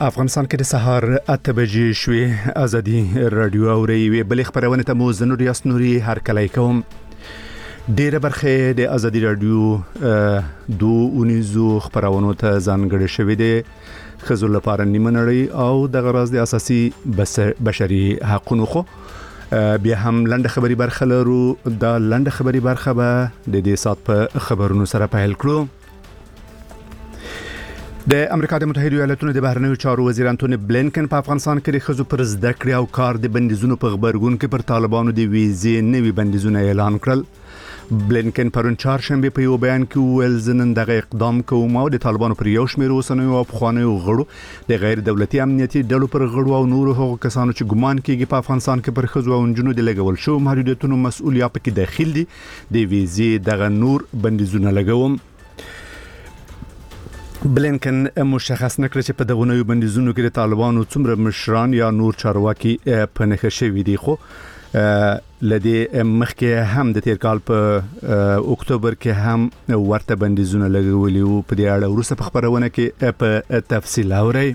افغانستان کې د سهار 8 بجې شوې ازادي رادیو اوري وی بل خبرونه ته مو زنور یاس نوري هر کله کوم ډیره برخه د ازادي رادیو اونیزو خبرونه ته ځانګړې شوې ده خزل لپاره نیمنړی او د غراض د اساسي بشري حقوقو خو بیا هم لنډه خبري برخه لرو د لنډه خبري برخه به د دې سات په خبرونو سره پیل کړو. د امریکا د متحده ایالاتونو د بهرنیو چارو وزیر انټونی بلینکن په افغانستان کې د خزو پر زده کړې او کار د بندیزونو په خبرګون کې پر طالبانو د ویزې نوي بندیزونه اعلان کړل. بلینکن پرون چهارشنبه په یو بیان کې ویل زنن دغه اقدام کوم او د طالبانو پر یو شمېر اوسنیو او پخوانیو غړو د غیر دولتي امنیتي ډلو پر غړو او نورو هغو کسانو چې ګمان کیږي په افغانستان کې پر خزو او نجونو د لګول شو محدودیتونو مسؤلیت پکې داخل دي د ویزې دغه نور بندیزونه لګوم. بلینکن مشخص نکړ چې په دغه نوې بندیزونو کې د طالبانو څومره مشران یا نور چارواکي په نښه شوي دي خو لدی مخکې هم د تیر کال په اکتوبر کې هم ورته بندیزونه لګولي او په دې اړه وروسته په خبرونه کې په تفصیل اوري.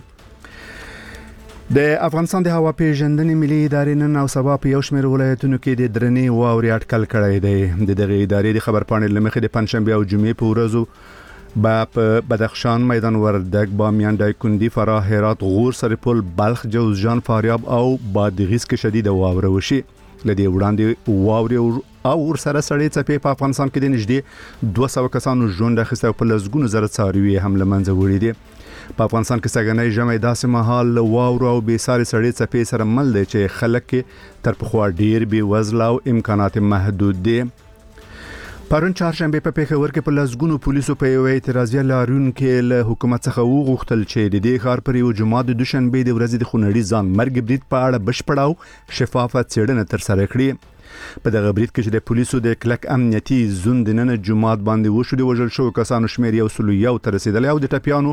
د افغانستان د هوا پیژندنې ملي ادارې نن او سبا په یو شمېر ولایتونو کې د درنې واوري اټکل کړی دی. دغه ادارې د خبرپاڼې لمخې د پنځشنبه او جمعې په ورځو په بدخشان، میدان وردګ، بامیان، دایکندي، فراه، هرات، غور، سرپل، بلخ، جوزجان، فاریاب او بادغیس کې شدید واوره وشي. لدی وړاندې واوري او ور سره سړې څپې په افغانستان کې د نږدې 200 کسانو ژوند اخیسته او په لزګونو زره څاروي هم لمنځه وړي دي. په افغانستان کې سګنۍ ژمي داسې مهال واورو او بې ساري سړې څپې سره مل دي چې خلک تر پخوا ډیر بې وزله او امکانات محدود دي. پرون چهارشنبه په پیښور کې په لزګونو پولیسو په یو اعتراضي لاریون کې له حکومت څخه وغوښتل چې د دې ښار پر یو جمعه د دوشنبه د ورځې د خونړي ځان مرګ برید په اړه بشپړ او شفافه څېړنه ترسره کړي. په دغه برید کې چې د پولیسو د کلک امنیتي زون د نن جمعه باندې وشو د وژل شوو کسانو شمېر یو سلو یو ته رسیدلی او د ټپیانو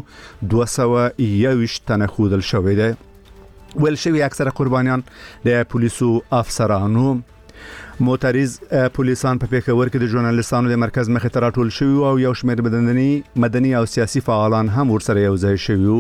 221 تنه ښودل شوی دی. ویل شوي اکثره قربانیان د پولیسو افسرانو. موتریز پولیسان په پیښور کې د ژورنالیستانو د مرکز مخې ته راټول شوي او یو شمېر مدني او سیاسي فعالان هم ورسره یو ځای شوي.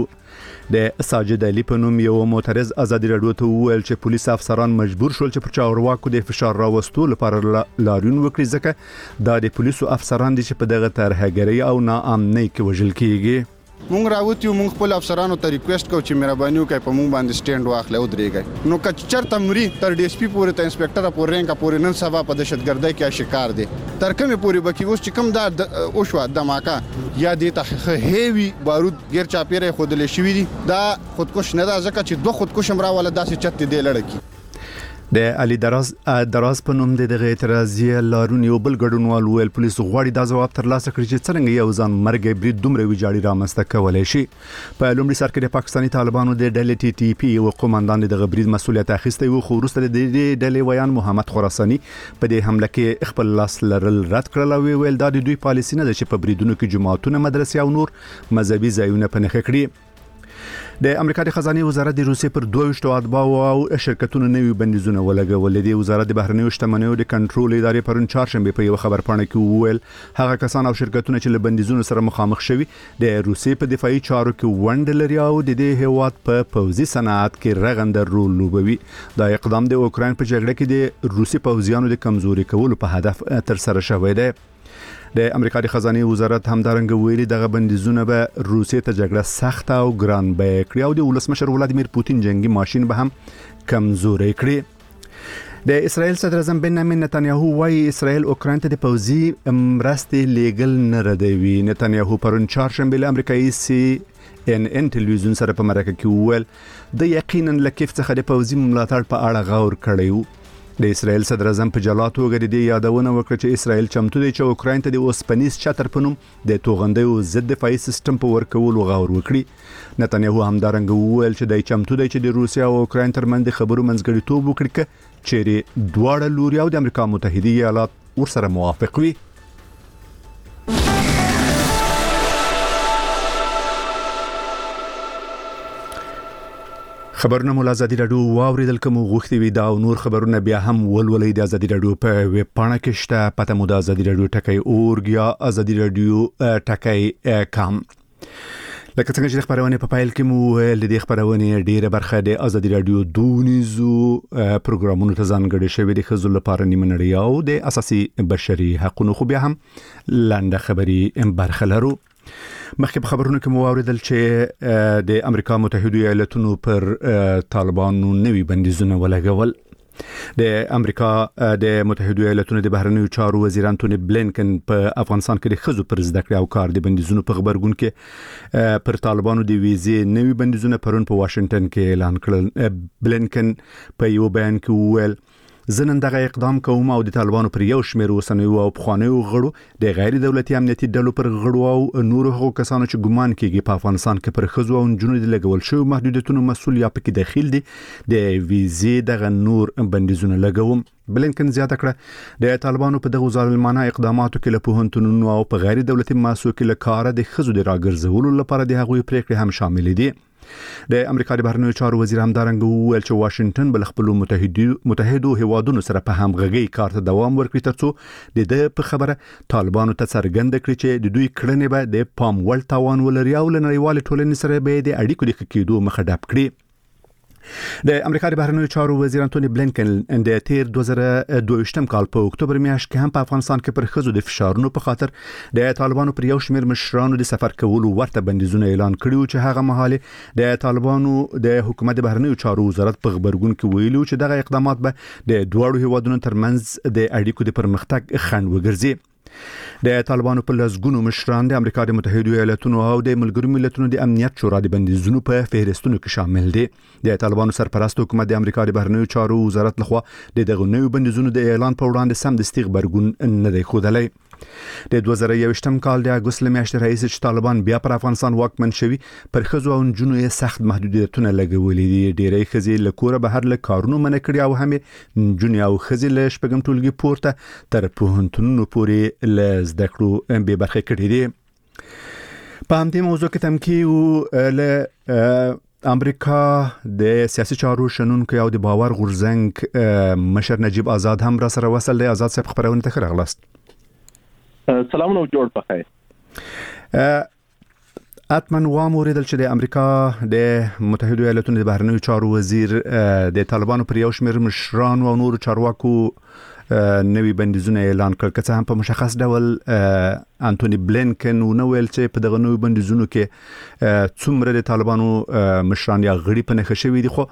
د ساجد علي په نوم یو موتریز ازادي رادیو ته وویل چې پولیس افسران مجبور شول چې پر چارواکو د فشار راوستلو لپاره لاریون وکړي ځکه دا د پولیسو افسران دي چې په دغه ترهګرۍ او ناامنۍ کې وژل کیږي. مونږ راوتیو مونږ خپل افسرانو ته ریکوست کوو چې مهرباني وکړئ په مونږ باندې سټینډ واخلئ او درېږئ. نو که چېرته مري تر ډي اس پي پورې ته انسپکټره پورې رینکه پورې نن سبا په دهشتګردۍ کې اشکار دی تر کومې پورې به کې اوس چې کوم دا وشوه دماکه یا دې ته هیوي بارود غیر چاپیره خودلې شوي دي دا خودکش نه ده ځکه چې دوه خودکش هم راوله داسې چت دی لړکی. د علي دراز په نوم دغه اعتراضي لارون یو بل ګډونوال ویل پولیس غواړي دا ځواب ترلاسه کړي چې څنګه یو ځان مرګ برید دومره ویجاړي رامنځته کولای شي. په لومړي سر کې د پاکستاني طالبانو د ډلې ټي ټي پی او قوماندان دغه برید مسؤلیت اخیستی و خو وروسته د دې ډلې ویان محمد خراساني په دې حمله کې خپل لاس لرل رد کړل او ویل دا د دوی پالیسي نه ده چې په بریدونو کې جماعتونه، مدرسې او نور مذهبي ځایونه په نښه کړي. د امریکا د خزانه وزارت د روسیې پر 22 اتباعو او شرکتونو نوي بندیزونه ولګول دي. وزارت د بهرنیو شتمنیو د کنټرول ادارې پرون چهارشنبه په یو خبرپاڼه کې وویل هغه کسان او شرکتونه چې له بندیزونو سره مخامخ شوي د روسیې په دفاعي چارو کې ونډه لري او د دې هیواد په پوځي صنعت کې رغنده رول لوبوي. دا اقدام د اوکراین په جګړه کې د روسي پوځیانو د کمزوري کولو په هدف ترسره شوی دی. د امریکا د خزانه وزارت همدارنګه ویلي دغه بندیزونه به روسیې ته جګړه سخت او ګران بیه کړي او د ولسمشر ولادیمیر پوتین جنگي ماشين به هم کمزوري کړي. د اسرائیل صدر اعظم بنیامین نتانیاهو وايي اسرائیل اوکراین ته د پوځي مرستې لیګل نه ردوي. نتانیاهو پرون چهارشنبه له امریکایي CNN ټلویزیون سره په مرکه کې وویل د یقینا لکیف څخه د پوځي ملاتړ په اړه غور کړی و. د اسرائیل صدر اعظم په جلا توګه د دې یادونه وکړه چې اسرائیل چمتو دی چې اوکراین ته د اوسپنیز چتر په نوم د توغندیو ضد دفاعي سیستم په ورکولو غور وکړي. نتانیاهو همدارنګه وویل چې د چمتو دی چې د روسیا او اوکراین ترمنځ د خبرو منځګړیتوب وکړي چې دواړه لوري او د امریکا متحده ایالات ورسره موافق وي. خبرونه مول ازادي رادیو واوریدل کوم غوښتي وي دا او نور خبرونه بیا هم ولولې د ازادي رادیو په ویب پاڼه کې شته پته مو د ازادي رادیو ټکی اورګ یا ازادي رادیو ټکی کام. لکه څنګه چې خبرونه په فایل کې مو د دې خبرونه ډیره برخه د ازادي رادیو دونیزو پروګرامونو ته ځانګړې شوې د خزل لپاره نیمه نړۍ او د اساسي بشري حقوقو خو بیا هم لاندې خبري برخه لرو. مخکې په خبرونو کې مو اوریدل چې د امریکا متحده ایالاتونو پر طالبانو نوي بندیزونه ولګول. د امریکا د متحده ایالاتونو د بهرنیو چارو وزیر انټونی بلینکن په افغانستان کې د خزو پر زده کړې او کار د بندیزونو په خبرګون کې پر طالبانو د ویزې نوي بندیزونه پرون په واشنگټن کې اعلان کړل. بلینکن په یو بیان کې وویل زه نن دغه اقدام کوم او د طالبانو پر یو شمېر اوسنیو او پخوانیو غړو د غیر دولتي امنیتي ډلو پر غړو او نورو هغو کسانو چې ګمان کیږي په افغانستان کې پر خزو او نجونو د لګول شوی محدودیتونو مسؤل یا پکې داخل دي د ویزې دغه نور بندیزونه لګوم. بلینکن زیاته کړه د طالبانو په دغه ظالمانه اقداماتو کې له پوهنتونونو او په غیر دولتي مؤسسو کې له کاره د خزو د راګرځولو لپاره د هغوی پریکړې هم شامل دي. د امریکا د بهرنیو چارو وزیر همدارنګه وویل چې واشنگټن بل خپل متحدو هیوادونو سره په همغږي کار ته دوام ورکړي ترڅو د دې په خبره طالبانو ته څرګنده کړي چې د دوی کړنې به د پام وړ تاوان ولري او له نړیوال ټولنې سره به د اړیکو د کېدو مخه ډب کړي. د امریکا د بهرنیو چارو وزیر انټونی بلینکن د تیر 2022 کال په اکتوبر میاشت کې هم په افغانستان کې پر خزو د فشارونو په خاطر د طالبانو پر یو شمېر مشرانو د سفر کولو ورته بندیزونه اعلان کړیو چې هغه مهاله د طالبانو د حکومت د بهرنیو چارو وزارت په خبرګون کې ویلو چې دغه اقدامات به د دوړو هیوادونو ترمنځ د اړیکو د پرمختګ خنډ وګرځي. د طالبانو په لسګونو مشران د امریکا د متحده ایالاتونو او د ملګرو ملتونو د امنیت شورا د بندیزونو په فهرستونو کې شامل دي. د طالبانو سرپرست حکومت د امریکا د بهرنیو چارو وزارت لخوا د دغه نوو بندیزونو د اعلان په وړاندې سم د استغبارګون نه دی ښودلی. د 2021 کال د اگست میاشتې رئیس چې طالبان بیا پر افغانستان واکمن شوي پر خزو او نجونو یې سخت محدودیتونه لګولي دي. ډېری ښځې له کوره بهر له کارونو منع کړي او هم نجونې او ښځې له شپږم ټولګي پورته تر پوهنتونونو پورې له زده کړو بې برخې کړي دي. په همدې موضوع کې تمکي له امریکا د سیاسي چارو شنونکو او د باور غورځنګ مشر نجیب آزاد هم را سره وصل دی. آزاد صاحب خبرونه ته راغلاست. سلامونه جوړ پخیر. اتمن وام اوریدل چې د امریکا د متحده ایالاتونو د بهرنیو چارو وزیر د طالبانو پر یو شمېر مشران او نور چارواکو نوي بندیزونه اعلان کړل. که څه هم په مشخص ډول انټونی بلینکن ونه ویل چې په دغه نوي بندیزونو کې څومره د طالبانو مشران یا غړي په نښه شوي دي. خو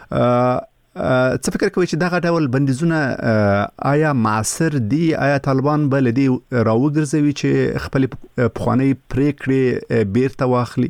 څه فکر کوي چې دغه ډول بندیزونه آیا معاصر دي؟ آیا طالبان بل دي راوګرځوي چې خپل پخوانی پریکړې بیرته واخلي؟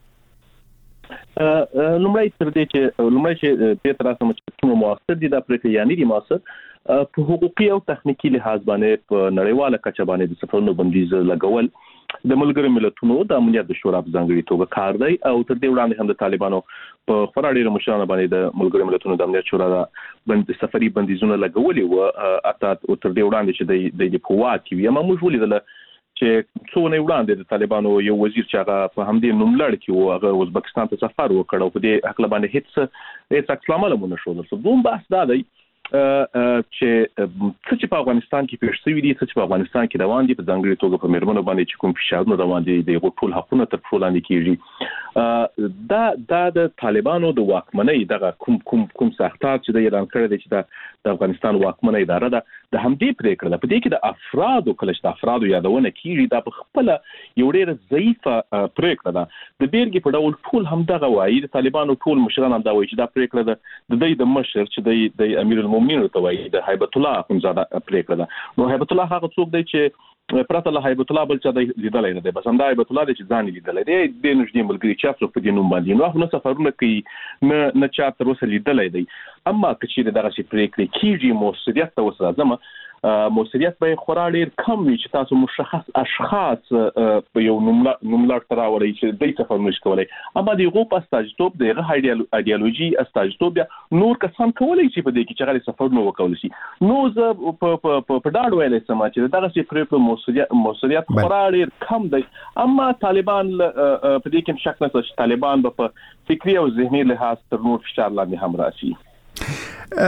لومړی چې په تر اوسه چې معاصر دي دا پریکړې یعنی دي معاصر په حقوقي او تخنیکی لحاظ باندې په نړیواله کچه باندې د سفرونو بندیز لګول د ملګرو ملتونو د امنیت شورا په ځانګړي توګه کار دی او تر دې وړاندې هم د طالبانو په خورا ډېرو مشرانو باندې د ملګرو ملتونو د امنیت شورا د سفري بندیزونه لګولي و اته تر دې وړاندې چې د پووا کې وي. موږ ولیدل چې څو نه وړاندې د طالبانو یو وزیر چې هغه په همدې نوملړ کې و هغه ازبکستان ته سفر وکړ او په دې حق باندې هیڅ عکس العمل مونږ شو. درته دوم بحث دا دی چې څه په افغانستان کې پیښ شوی دي، څه په افغانستان کې روان دي، په ځانګړي توګه په میرمنو باندې چې کوم فشارونه روان دي د ټول حقوقو تر پښو لاندې کیږي. دا د طالبانو د واکمنۍ دغه کوم سختات چې د اعلان کړی دی چې د افغانستان واکمنه اداره ده د همدې پریکړه ده. په دې کې د افرادو کله چې د افرادو یادونه کیږي دا په خپل یو ډېر ضعیفه پریکړه ده. د بیرګي په ډول ټول هم دغه وایي د طالبانو ټول مشران هم دا وایي چې دا پریکړه ده د دوی د مشر چې د امیر المؤمنین ته وایي د هیبت الله اخونزاده پریکړه ده. نو هیبت الله هغه څوک دی چې پرته له هیبت الله بل څه دی لیدلای نه دی، بس همدا هیبت الله دی چې ځان لیدلای دی د نږدې ملګری چې څوک په دې نوم باندې نو هغه سفرونه کوي نه چا تر اوسه لیدلای دی. اما که چې دغه شي پریکړه کیږي موثریت ته وسره موثریت به خورا ډیر کم وي چې تاسو مشخص اشخاص په یو نوملړ تر راوړئ چې دوی سفر نشي کولای. اما د غو پاستاجتوب دغه ایدئولوژي استاجتوب نور کسان کولای شي په دې کې چې غلي سفر نو وکول شي. نو زه په ډاډ ویلې سم چې دغه شي پریکړه موثریت خورا ډیر کم دی. اما طالبان په دې کې شک نشته چې طالبان په فکری او ذهني لحاظ تر نور فشار لاندې هم راشي.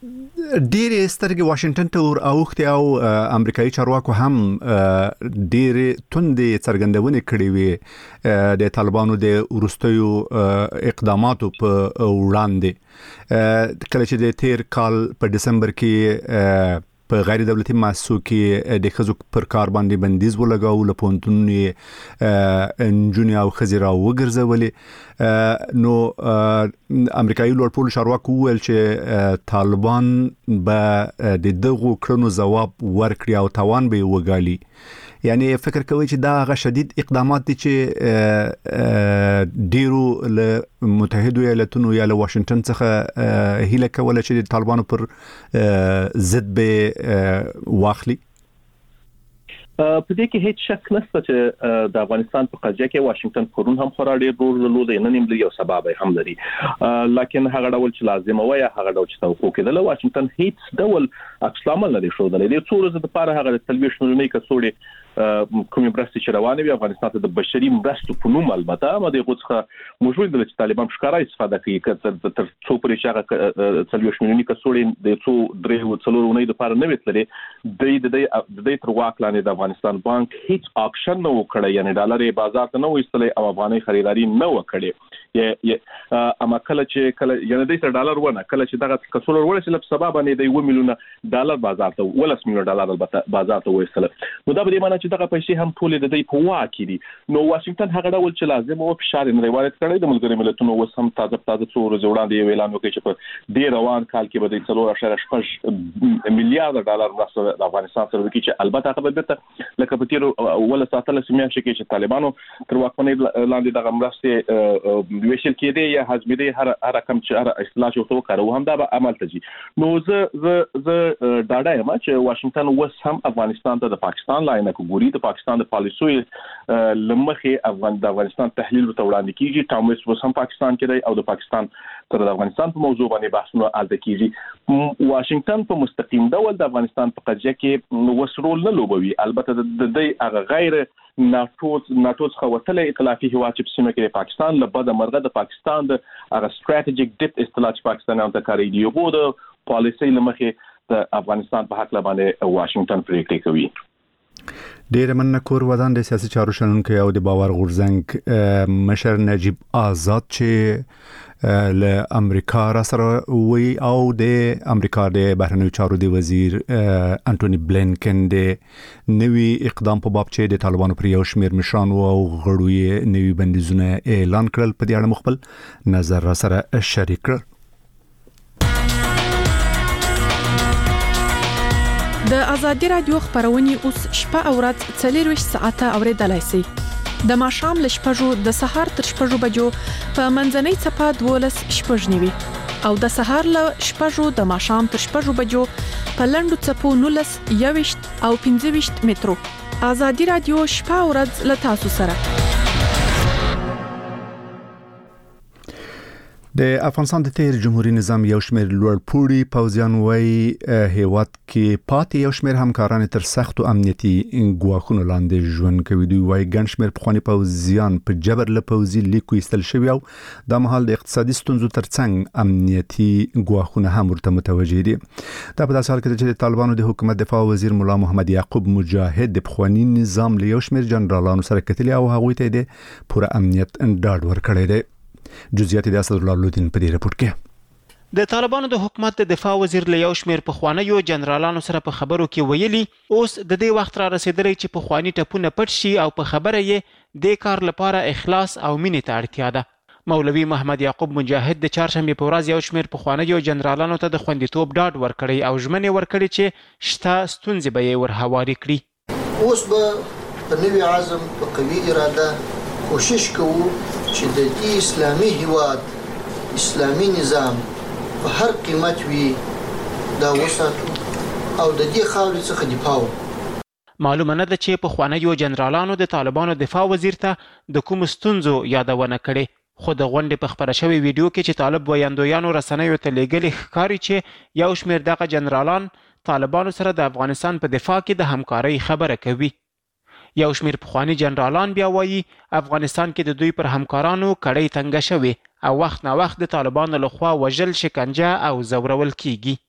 ډېرې سترګې واشنگټن ته ور اوښتې او امریکایي چارواکو هم ډېرې توندې څرګندونې کړې وې د طالبانو د وروستیو اقداماتو په وړاندې کله چې د تیر کال په دسمبر کې په غیر دولتي مؤسسو کې د ښځو پر کار باندې بندیز ولګاو، له پوهنتونونو نجونې او ښځې را وګرځولې. نو امریکایي لوړپوړو چارواکو وویل چې طالبان به د دغو کړنو ځواب ورکړي او تاوان به یې وګالي. یعنی فکر کوي چې دا هغه شدید اقدامات دي چې ډیرو له متحدو ایالاتونو یا له واشنگټن څخه هیله کوله چې د طالبانو پر ضد به واخلي. په دې کې هیڅ شک نشته چې د افغانستان په قضیه کې واشنگټن پرون هم خورا ډېر رول درلود، نه نیم یو سبب هم لري، لکن هغه ډول چې لازم وای هغه ډول چې توقع کېدل واشنگټن هیڅ ډول عکس العمل لري شو د دې څو ورځې لپاره هغه د تلویزیون نه کڅوړي کومې مرستې چې روانې وي افغانستان ته د بشري مرستو په نوم البته د غوښه موجود دي چې طالبان ښکارا استفاده کوي تر څو پرې چې هغه تلویزیون کڅوړي د څو درې څلورونې د لپاره نه وتلې د تر واک لاندې د افغانستان بانک هیڅ اکشن نه وکړي، یعنی ډالر یې بازار ته نه وستلې او افغاني خریداري نه وکړي. اما کله چې یعنی د ډالر ونه کله چې دغه کڅوړ ورسېل په سبب باندې د 1 میلیون ډالر بازار ته 1 میلیون ډالر البته بازار ته وستل. نو دا به معنی چې دغه پیسې هم ټول د دې په واک دي. نو واشنگټن هغه ډول چې لازم او فشار نه روایت کړی د ملګری ملتونو وس هم تازه څو ورځې وړاندې یو اعلان وکړ چې په ډیر روان کال کې به د 3.6 میلیارډ ډالر مرسته د افغانستان سره وکړي چې البته هغه به لکه په تیر ول ساتل سیمه شي کې چې طالبانو تر واکمنۍ لاندې د مرسته ویشل کېده یا حزمېده هر رقم چې هر اصلاح شو تو کارو هم دا به عمل ته جي. نو زه ډاډه یم چې واشنگټن وس هم افغانستان ته د پاکستان لاینه کوي، د پاکستان د پالیسوي لمخې د افغانستان تحلیل ته وړاندې کیږي. ټامس وس هم پاکستان کې دی او د پاکستان تر د افغانستان په موضوع باندې بحثونه الته کیږي. واشنگټن په مستقیم ډول د افغانستان په قضیه کې وسرول نه لوبوي، البته د هغه غیر ناتو څخه وتلې ائتلافي هوا چې سیمه کې پاکستان له بده مرغه د پاکستان د هغه ستراتیجیک ډیپ اصطلاح چې پاکستان هم د کاری دی یو د پالیسي لمخې د افغانستان په حق باندې واشنگټن پریکړه کوي. ډیر مننه کور ودان د سیاسي چارو شنونکو او د باور غورځنګ مشر نجیب آزاد چې له امریکا را سره وی او د امریکا د بهرنیو چارو د وزیر انټونی بلینکن د نوی اقدام په باب چې د طالبانو پر یو شمیر مشرانو او غړو یې نوی بندیزونه اعلان کړل په دې اړه مخبل نظر را سره شریک کړ. د ازادي رادیو خبرونه اوس شپه او ورځ 24 ساعته اوریدلای شئ. د ماښام ل شپږو د سهار تر شپږو بجو په منځنۍ چپه 12 شپږ نیوي او د سهار ل شپږو د ماښام تر شپږو بجو په لندو چپو 19 21 او 25 مترو. ازادي رادیو شپه او ورځ ل تاسو سره. د افغانستان د تیر جمهوریت نظام یو شمېر لوړپوړي پوځیان وای هیواد کې پاتې یو شمېر همکاران تر سختو امنیتي ګواښونو لاندې ژوند کوي. دوی وای ګڼ شمېر پخواني پوځیان په جبر له پوځي لیکو ایستل شوی او د مهال د اقتصادي ستونزو ترڅنګ امنیتي ګواښونه هم ورته متوجه دي. دا په داسې حال کې چې طالبانو د حکومت دفاع وزیر مولا محمد یعقوب مجاهد د پخواني نظام له یو شمېر جنرالانو سره کتلي او هغوی ته د پوره امنیت ډاډ ورکړی دی. جزئیات د اسدالله لودین په دې رپورت کې. د طالبانو د حکومت د دفاع وزیر له یو شمېر پخوانیو جنرالانو سره په خبرو کې ویلي اوس د دې وخت را رسیدلی چې پخواني ټپونه پټ شي او په خبره یې د کار لپاره اخلاص او مینې ته اړتیا ده. مولوي محمد یعقوب مجاهد د چهارشنبې په ورځ یو شمېر پخوانیو جنرالانو ته د خوندیتوب ډاډ ورکړی او ژمنې ورکړي چې شته ستونزې به یې ورهواري کړي. اوس به په نوي عزم په قوي اراده کوشش کوو چې د دې اسلامي هیواد اسلامي نظام په هر قیمت وي دا وساتو او د دې خاورې څخه دفاع وکړو. معلومه نه ده چې پخوانیو جنرالانو د طالبانو دفاع وزیر ته د کوم ستونزو یادونه کړې، خو د غونډې په خبره شوی ویډیو کې چې طالب ویاندویانو رسنیو ته لیږلي ښکاري چې یو شمېر دغه جنرالان طالبانو سره د افغانستان په دفاع کې د همکارۍ خبره کوي. یو شمېر پخواني جنرالان بیا وایي افغانستان کې د دوی پر همکارانو کړۍ تنګه شوې او وخت نه وخت د طالبانو لخوا وژل، شکنجه او ځورول کیږي.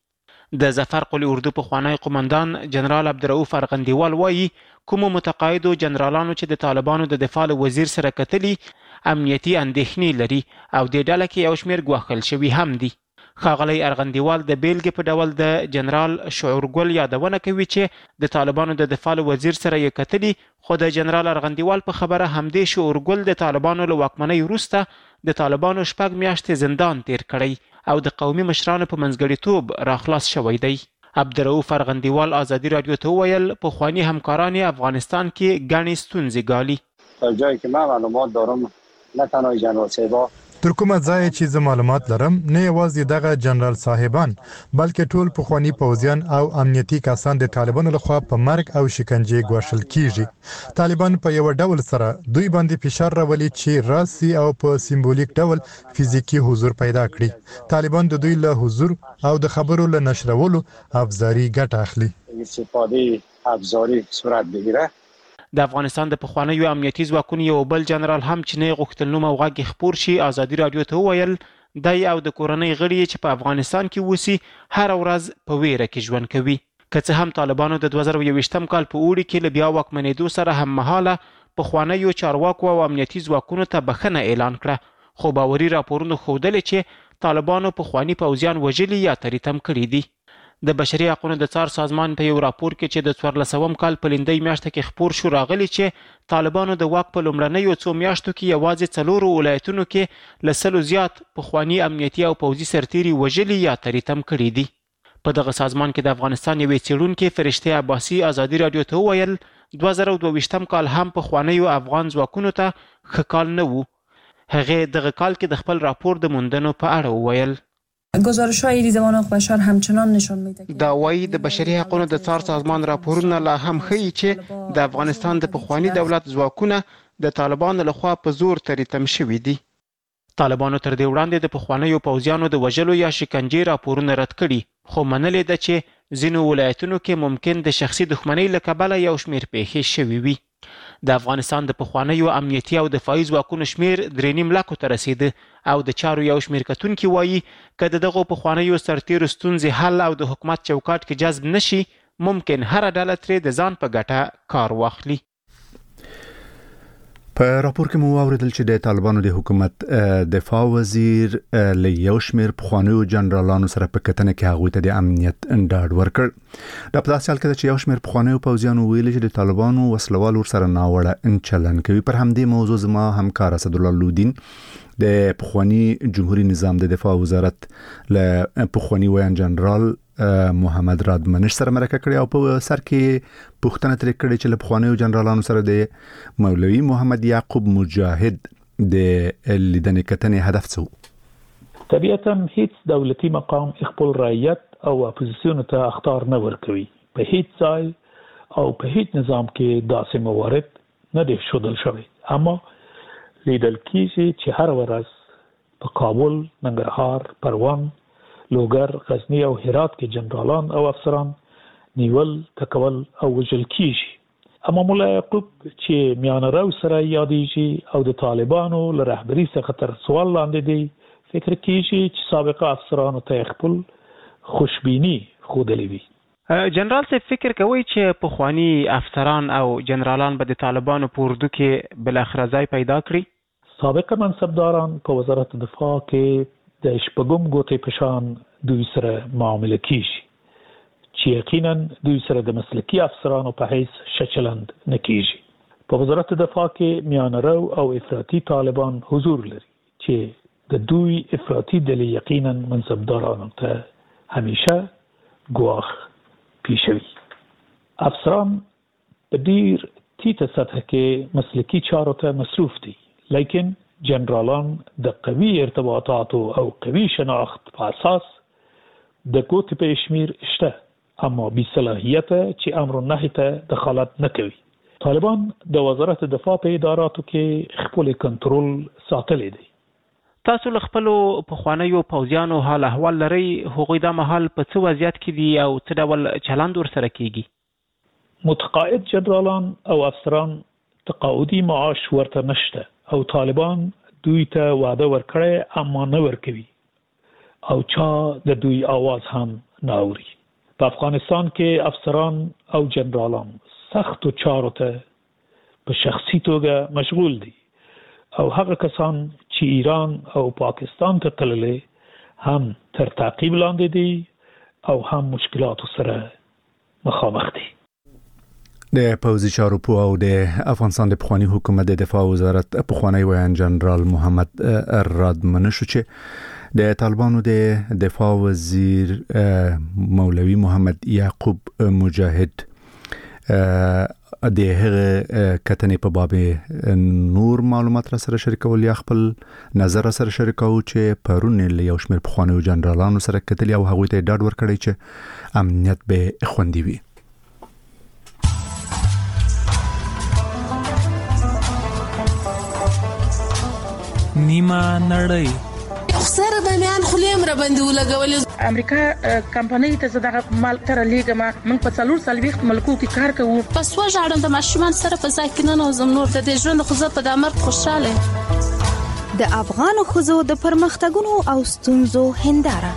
د ظفر قلی اردو پخوانی قومندان جنرال عبدالرؤف ارغندیوال وایي کومو متقاعدو جنرالانو چې د طالبانو د دفاع وزیر سره کتلي امنیتي اندېښنې لري او د ډله کې یو شمېر ګواښل شوي هم دي. ښاغلی ارغندیوال د بیلګې په ډول د جنرال شعورګل یادونه کوي چې د طالبانو د دفاع وزیر سره یې کتلي، خو د جنرال ارغندیوال په خبره همدې شعورګل د طالبانو له واکمنۍ وروسته د طالبانو 6 میاشتې زندان تیر کړی او د قومي مشرانو په منځګړیتوب راخلاص شوی دی. عبدالرؤف ارغندیوال ازادي راډیو ته وویل پخواني همکاران افغانستان کې ګڼې ستونزې ګالي. تا جایی که من معلومات دارم نه تنها جنرال صاحبا تر کومه ځای چې زه معلومات لرم نه یوازې دغه جنرال صاحبان بلکې ټول پخواني پوځیان او امنیتي کسان د طالبانو لخوا په مرګ او شکنجې ګواښل کیږي. طالبان په یو ډول سره دوی باندې فشار راولي چې راسي او په سمبولیک ډول فزیکی حضور پیدا کړي. طالبان د دوی له حضور او د خبرو له نشرولو افزاري ګټه اخلي. استفاده افزاري صورت بگیره. د افغانستان د پخوانیو امنیتي ځواکونو یو بل جنرال هم چې نه غوښتل نوم او غږ خپور شي ازادي راډیو ته وویل دی او د کورنۍ غړي چې په افغانستان کې وسی هر ورځ په ویره کې ژوند کوي. که څه هم طالبانو د 2021 کال په اوړي کې له بیا واکمنېدو سره هم مهاله پخوانیو چارواکو او امنیتي ځواکونو ته بخښنه اعلان کړه، خو باوري راپورونو ښودلې چې طالبانو پخواني پوځیان وژلي یا تریتم کړي دي. د بشري حقوقو د څار سازمان په یو راپور کې چې د 14 کال په لندۍ میاشته کې خپور شو راغلی چې طالبانو د واک په لومړنیو څو میاشتو کې یوازې 4 ولایتونو کې له 100 زیات پخواني امنیتي او پوځي سرتیري وژلي یا تریتم کړي دي. په دغه سازمان کې د افغانستان یوې څېړونکې فرشته عباسي ازادي راډیو ته وویل 2022 کال هم پخوانیو افغان ځواکونو ته ښه کال نه و. هغې دغه کال کې د خپل راپور د موندنو په اړه وویل گزارش‌های ریزوان حقوق بشر همچنان نشان میده که دا وایي د بشري حقوقو د څار سازمان راپورونه لا هم ښیي چې د افغانستان د پخواني دولت ځواکونه د طالبانو لخوا په زور تریتم شوي دي. طالبانو تر دې وړاندې د پخوانیو پوځیانو د وژلو یا شکنجې راپورونه رد کړي، خو منلې ده چې ځینو ولایتونو کې ممکن د شخصي دښمنۍ له کبله یو شمېر پیښې شوي وي. د افغانستان د پخوانیو امنیتي او دفاعي ځواکونو شمېر 3.5 لکو ته رسیده او د چارو یو شمېر کتونکي وایي که د دغو پخوانیو سرتیرو ستونزې حل او د حکومت چوکاټ کې جذب نشي ممکن هره ډله ترې د ځان په ګټه کار واخلي. په راپور کې مو واوریدل چې د طالبانو د حکومت دفاع وزیر له یو شمېر پخوانیو جنرالانو سره په کتنه کې هغوی ته د امنیت ډاډ ورکړ. دا په داسې حال کې چې یو شمېر پخوانیو پوځیانو ویلي چې د طالبانو وسلوال ورسره ناوړه چلند کوي. پر همدې موضوع زما همکار اسدالله لودین د پخوانی جمهوریت نظام د دفاع وزارت له پخوانی ویان جنرال محمد رادمنش سره مرکه کړې او په سر کې پوښتنه ترې کړې چې له پخوانیو جنرالانو سره د مولوي محمد یعقوب مجاهد د لیدنې کتنې هدف څه؟ طبیعتا هیڅ دولتي مقام خپل رعیت او اپوزیسیون ته اخطار نه ورکوي. په هیڅ ځای او په هیڅ نظام کې داسې موارد نه دي ښودل شوي، اما لیدل کیږي چې هر ورځ په کابل، ننګرهار، پروان، لوګر، غزنی او هرات کې جنرالان او افسران نیول، ټکول او وژل کیږي. اما مولا یعقوب چې میانه رو سره یادېږي او د طالبانو له رهبري څخه تر سوال لاندې دی، فکر کیږي چې سابقه افسرانو ته خپل خوشبینی ښودلې وي. جنرال صاحب فکر کوي چې پخواني افسران او جنرالان به د طالبانو په اردو کې بالاخره ځای پیدا کړي؟ سابقه منصبداران په وزارت دفاع کې د شپږم ګوتې په شان دوی سره معامله کیږي چې یقینا دوی سره د مسلکي افسرانو په حیث ښه چلند نه کیږي. په وزارت دفاع کې میانه رو او افراطي طالبان حضور لري چې د دوی افراطي ډلې یقینا منصبدارانو ته همیشه ګواښ پیښوي. افسران په ډیر ټیټه سطح کې مسلکي چارو ته مصروف دي، لیکن جنرالان د قوي ارتباطاتو او قوي شناخت په اساس د ګوتې په شمیر شته، اما بې صلاحیته چې امر النهي ته دخالت نه کوي. طالبان د وزارت دفاع په اداراتو کې خپل کنټرول ساتلی دی. تاسو له خپلو پخوانیو پوځیانو حال احوال لرئ، هغوی دا مهال په څه وضعیت کې دي او څه ډول چلند ورسره کیږي؟ متقاعد جنرالان او افسران تقاعدي معاش ورته نشته او طالبان دوی ته وعده ورکړی اما نه ورکوي او چا د دوی आवाज هم نه اوري. په افغانستان کې افسران او جنرالان سختو چارو ته په شخصي توګه مشغول دي او هغه کسان چې ایران او پاکستان ته تللي هم تر تعقیب لاندې دي او هم مشکلات سره مخامخ دي. د پوځي چارو په او د افغانستان د پخوانی حکومت د دفاع وزارت پخوانی ویان جنرال محمد رادمن شو چې د طالبانو د دفاع وزیر مولوی محمد یعقوب مجاهد د هغه کتنې په باب نور معلومات را سره شریکول یا خپل نظر سره شریکو چې پرون له یو شمېر پخوانی جنرالانو سره کتل او هغه ته ډاډ ورکړی چې امنیت به خوندي وي. نیمه نړۍ سره د میان خلیم را باندې ولګول امریکا کمپنۍ ته دغه مال تر لیګما موږ په 440 ملکو کې کار کوو. پس وژاړم د ماشومان سره په ځای کې نه نوزم نور د دې ژوند خو زه په د امر خوشاله. د افغان خوځو د پرمختګونو او ستونزو هنداره.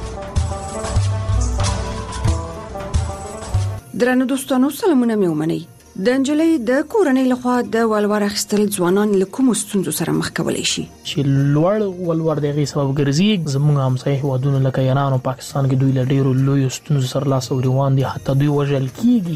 درنو دوستانو سلامونه مې ومنئ. د انجلۍ د کورنۍ لخوا د ولور اخیستل ځوانان له کوم ستونزو سره مخ کولای شي چې لوړ ولور دغه سبب ګرځي. زموږ همسایه هیوادونو لکه ایران او پاکستان کې دوی له ډیرو لوی ستونزو سره لاس روان دي، حتی دوی وژل کیږي.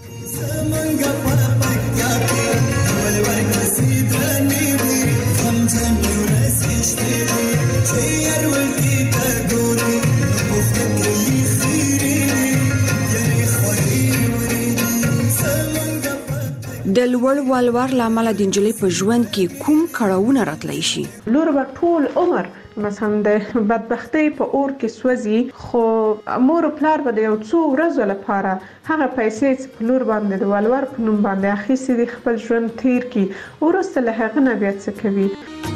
د لوړ ولور لامل د انجلۍ په ژوند کې کوم کړهونه راتلی شي؟ لور به ټول عمر مثلا د بدبختی په اور کې سوځي، خو مور او پلار به د یو څو ورځې لپاره هغه پیسې چې په لور باندې د ولور په نوم باندې اخیستې دي خپل ژوند تیر کړي، وروسته له هغه نه بیا څه کوي.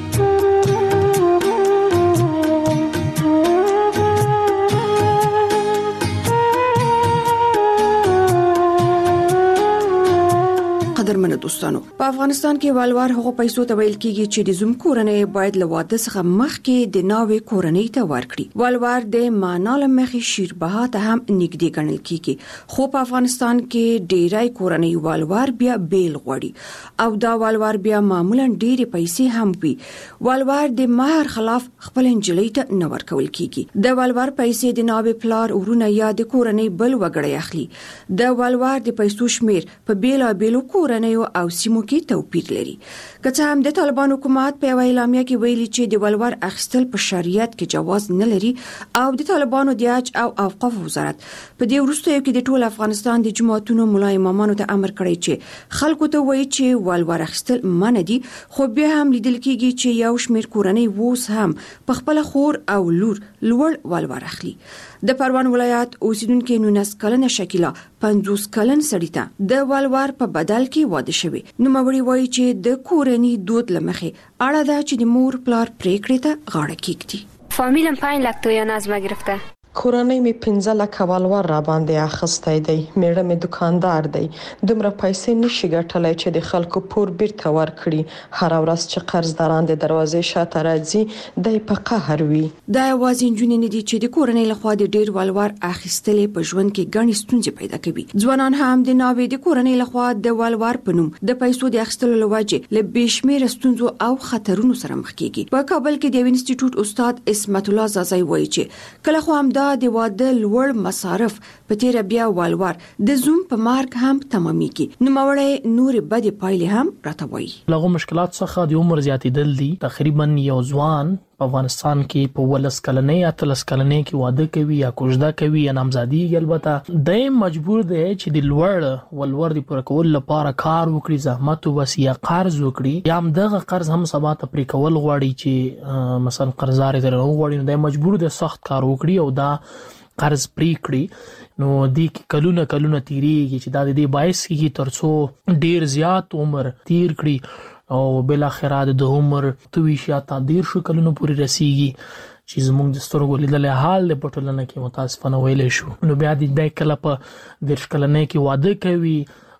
قدرمن دوستانو، په افغانستان کې ولور هغه پیسو ته ویل کیږي چې د زوم کورنۍ باید له واده څخه مخکې د ناوې کورنۍ ته ورکړي. ولور د معنا له مخې شیربها ته هم نږدې ګڼل کیږي، خو په افغانستان کې ډیری کورنۍ ولور بیا بیل غوړي او دا ولور بیا معمولا ډیره پیسې هم وي. ولور د مہر خلاف خپل انجلۍ ته نه ورکول کیږي. د ولور پیسې د ناوې پلار ورونه یا د کورنۍ بل وګړي اخلي. د ولور د پیسو شمیر په بیلابیلو کورنۍ او سیمو کې توپیر لري. که څه هم د طالبان حکومت په اعلامیه کې ویلي چې د ولور اخیستل په شریعت کې جواز نه لري او د طالبانو د حج او اوقاف وزارت په دې وروستیو کې د ټول افغانستان د جماعتونو ملا امامانو ته امر کړی چې خلکو ته وایي چې ولور اخیستل منع دي، خو بیا هم لیدل کېږي چې یو شمېر کورنۍ ووس هم په خپل خور او لور لوړ ولور اخلي. د پروان ولایت اوسیدونکو 19 کلنه شکیلا 50 کلن سړی ته د ولور په بدل کې واده شوی. نو موري وایي چې د کورنۍ دود لمخې اړه ده چې د مور پلار پریکړې ته غاړه کېږدي. فامیلم 5 لک تویان از ما گرفته. کورنۍ می 15 لک ولور را باندې اخیستی دی. میړه می دکاندار دی. دومره پیسې نشي ګټلای چې د خلکو پور بیرته ورکړي. هر ورځ چې قرضداران د دروازې شاته راځي دی په قهر وي. دا یوازې نجونې نه دي چې د کورنۍ لخوا د ډیر ولور اخیستلې په ژوند کې ګڼې ستونزې پیدا کوي. ځوانان هم د ناوې د کورنۍ لخوا د ولور په نوم د پیسو د اخیستلو لوجه له بشمیره ستونزو او خطرونو سره مخ کیږي. په کابل کې د انسټیټیوټ استاد اسمت الله زازای وایي چې کله خو هم د واده لوړ مصارف په تیر بیا ولور د زوم په مارک هم تمامېږي. نو مورې نور بد پایلې هم راتوي. لغو مشکلات څخه د عمر زیاتېدل دي. تقریبا یو ځوان په افغانستان کې په 12 کلنۍ یا 13 کلنۍ کې واده کوي یا کوژده کوي یا نامزادي، البته د مجبور دی چې د لوړ ولور د پوره کولو لپاره کار وکړي، زحمت وباسي یا قرض وکړي، یا هم دغه قرض هم سبا ته پرې کول غواړي چې مثلا قرضدار یې درنه وغواړي، نو د مجبور دی سخت کار وکړي او دا قرض پرې کړي. نو د کلونه تیریږي چې دا د دې باعث کیږي ترڅو ډیر زیات عمر تیر کړي او بل اخره د عمر 23 یا 13 کلونو پورې رسیږي چې زموږ د سترګو لیدلې حال په ټولنه کې متاسفانه ویلې شو. نو بیا د کله په 10 کلنۍ کې واده کوي،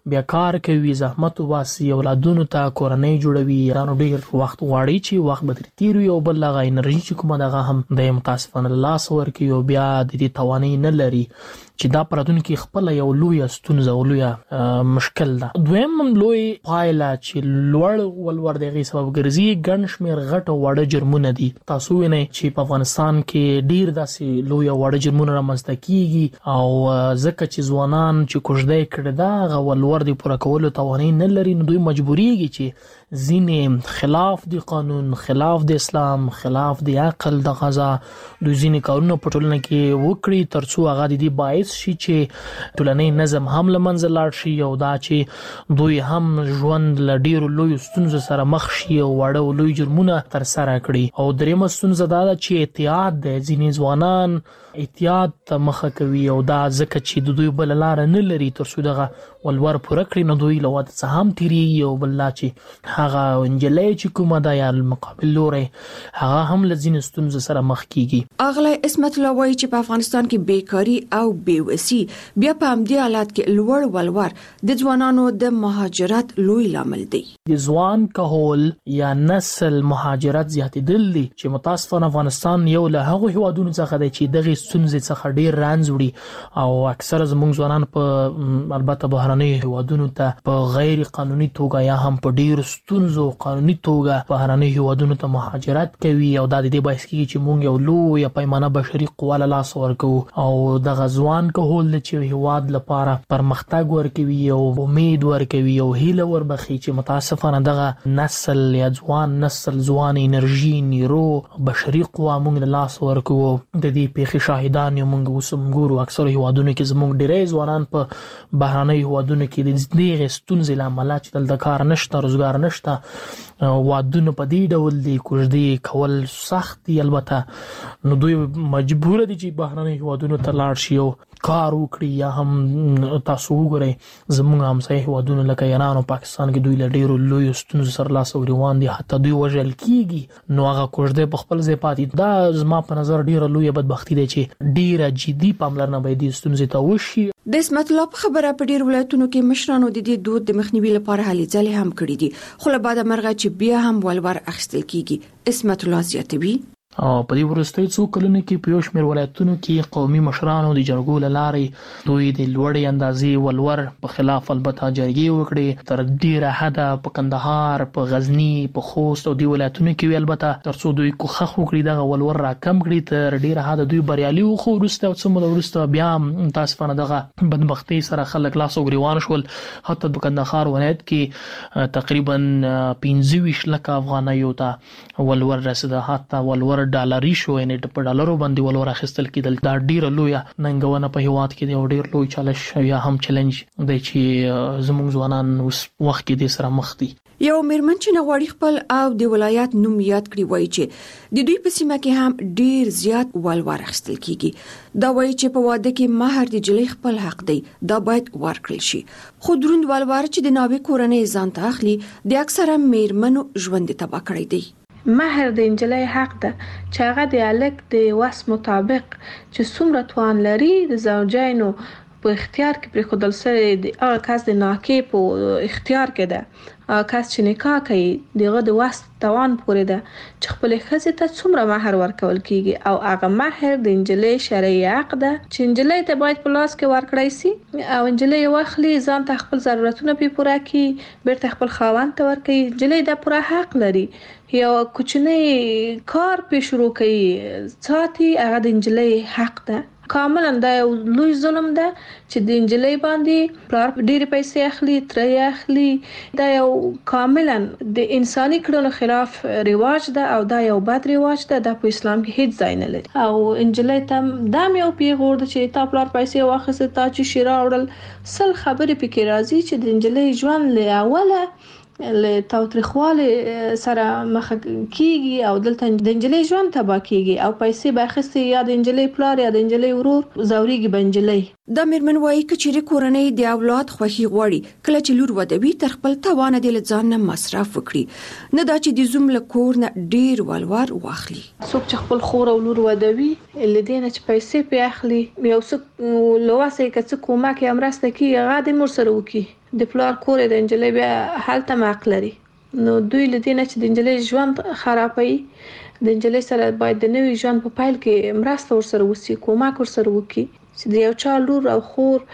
بیا کار کوي زحمت واسي اولادونو ته کورنۍ جوړوي رانو ډیر وخت غواړي چې وخت به تیر وي او بل هغه انرژي چې کومه دغه هم د متاسفانه لاس ورکي او بیا د دې توانای نه لري چې دا پراتونکو خپل یو لوی ستونزه او لوی مشکل ده. دویم لوی پایله چې لوړ ولور دغه سبب ګرځي ګڼ شمېر غټ او وړ جرمونه دي. تاسو وینئ چې په افغانستان کې ډیر داسې لوی او وړ جرمونه رامنځته کیږي او ځکه چې ځوانان چې کوژدې کړي دا غولور دی پوره کولو توانای نه لري نو دوی مجبوریږي چې ځینې خلاف دی قانون، خلاف د اسلام، خلاف د عقل د غذا دوی ځینې کارونه په ټولنه کې وکړي ترڅو هغه د دې باعث شي چې ټولنې نظم هم له منځه لاړ شي او دا چې دوی هم ژوند له ډیرو لوی ستونزو سره مخ شي او واړه لوی جرمونه تر سره کړي. او دریمه ستونزه دا ده چې احتیاط د ځینې ځوانان احتیاط ته مخه کوي او دا ځکه چې دوی بل لار نه لري ترڅو دغه ولور پوره کړي نو دوی له واده څخه هم تیریږي او بل لا چې هغه انجلۍ چې کومه ده یا المقابل لوري هغه هم له ځینې ستونزو سره مخ کیږي. اغلی اسمت الله وایي چې په افغانستان کې بیکاری او بیوسي بیا په همدې حالت کې لوړ ولور د ځوانانو د مهاجرت لوی لامل دی. د ځوان کهول یا نسل مهاجرت زیاتېدل دي چې متاسفانه افغانستان یو له هغو هیوادونو څخه دی چې دغه ستونزې څخه ډیر رنځ وړي او اکثره زموږ ځوانان په البته بهرنۍ هیوادونو ته په غیر قانوني توګه یا هم په ډیر ستونزو قانوني توګه بهرنۍ هیوادونو ته مهاجرت کوي او دا د دې باعث کیږي چې موږ یو لوی پیمانه بشري قوه له لاس ورکو او د غزوان کهول چې هیواد لپاره پرمختګ ورکوي او امید ورکوي او هیله وربخي چې متاسفانه دغه نسل یا ځوان انرژي نیرو بشري قوه موږ له لاس ورکو. د دې پیښې شاهدان یو موږ وسمګورو اکثر هیوادونو کې زموږ ډیری ځوانان په بهرنۍ هیوادونو کې د دې ستونزې لامل چې دلته کار نشته روزګار نشته وادونه په دې ډول دي کوژدې کول سخت دي البته نو دوی مجبور دي چې بهرنۍ هیوادونو ته لاړ شي او کار وکړي یا هم تاسو وګورئ زموږ همسایه هیوادونه لکه ایران او پاکستان کې دوی له ډیرو لویو ستونزو سره لاس او روان دي حتی دوی وژل کیږي نو هغه کوژدې په خپل ځای پاتې دا زما په نظر ډیره لویه بدبختي ده چې ډیره جدي پاملرنه باید دې ستونزې ته وشي. د اسمت الله په خبره په ډیر ولایتونو کې مشرانو د دې دود د مخنیوي لپاره هلې ځلې هم کړې دي خو له بعده مرغه چې بیا هم ولور اخیستل کیږي. اسمت الله زیاتوي او په دې وروستي څو کلونو کې په یو شمېر ولایتونو کې قومي مشرانو د جرګو له لارې دوی د لوړې اندازې ولور په خلاف البته جرګې وکړي تر ډیره حده په کندهار په غزنی په خوست او د ولایتونو کې البته ترڅو دوی کوخه وکړي دغه ولور را کم کړي تر ډیره حده دوی بریالي وو خو وروسته څه مده وروسته بیا تاسفانه دغه بدبختی سره خلک لاس او ګریوان شول. حتی په کندهار ولایت کې تقریبا 25 لک افغانیو ته ولور رسیده حتی ولور ډالري شو یعنی په ډالرو باندې ولور اخیستل کېدل. دا ډیره لویه ننګونه په هیواد کې دی او ډیر لوی چالش یا هم چیلنج دی چې زموږ ځوانان اوس وخت کې د سره مخ دي. یو میرمن چې نغواړي خپل او د ولایت نوم یاد کړي وایي چې د دوی په سیمه کې هم ډیر زیات ولور اخیستل کیږي. دا وایي چې په واده کې مہر د جلۍ خپل حق دی دا باید ورکړل شي خو دروند ولور چې د ناوې کورنۍ ځان ته اخلي د اکثره میرمنو ژوند تباه کړی دی. مہر د انجلۍ حق ده چې هغه د الک د وس مطابق چې څومره توان لري د زوجینو په اختیار کې پرې خودل سره د هغه کس د ناکې په اختیار کې ده کس چې نکاح کوي دغه د وس توان پورې ده چې خپل ښځې ته څومره مہر ورکول کیږي او هغه مہر د انجلۍ شرعي حق ده چې انجلۍ ته باید په لاس کې ورکړی سي او انجلۍ واخلي ځان ته خپل ضرورتونه پوره کړي بیرته خپل خاوند ته ورکړي. انجلۍ د پوره حق لري یو کوچنی کار په شروع کوي ساتي هغه د انجلۍ حق ده. کاملا دا یو لوی ظلم ده چې د انجلۍ باندې پلار ډېرې پیسې اخلي ترې اخلي دا یو کاملا د انساني کړنو خلاف رواج ده او دا یو بد رواج ده د په اسلام کې هیڅ ځای نه لري او انجلۍ ته دا یو پیغور ده چې تا پلار پیسې واخیسته تا چې شیرا وړل سل خبرې پکې راځي چې د انجلۍ ژوند له اوله له تاوتریخواله سره مخ کیږي او دلته د انجلۍ ژوند تباه کیږي او پیسې باخستې یا د انجلۍ پلار یا د انجلۍ ورور زوريږي بنجلۍ. د میرمن وایي چې کورنۍ د اولاد خوښي غواړي کله چې لور ودوي تر خپل توان د ځان نه مصرف وکړي نه دا چې د زوم له کور نه ډیر ولور واخلي. څوک چې خپل خور او لور ودوي لدینه چې پیسې په اخلي یو څه لواسه کې څه کومه کې امرسته کې غاډه مر سره وکي د پلار کور د انجلۍ بیا حالت حق لري نو دوی لدینه چې د انجلۍ ژوند خرابوي د انجلۍ سره باید د نوې ژوند په پایل کې مرسته ورسره وسی کومک ورسره وکړي چې د یو چا لور او خور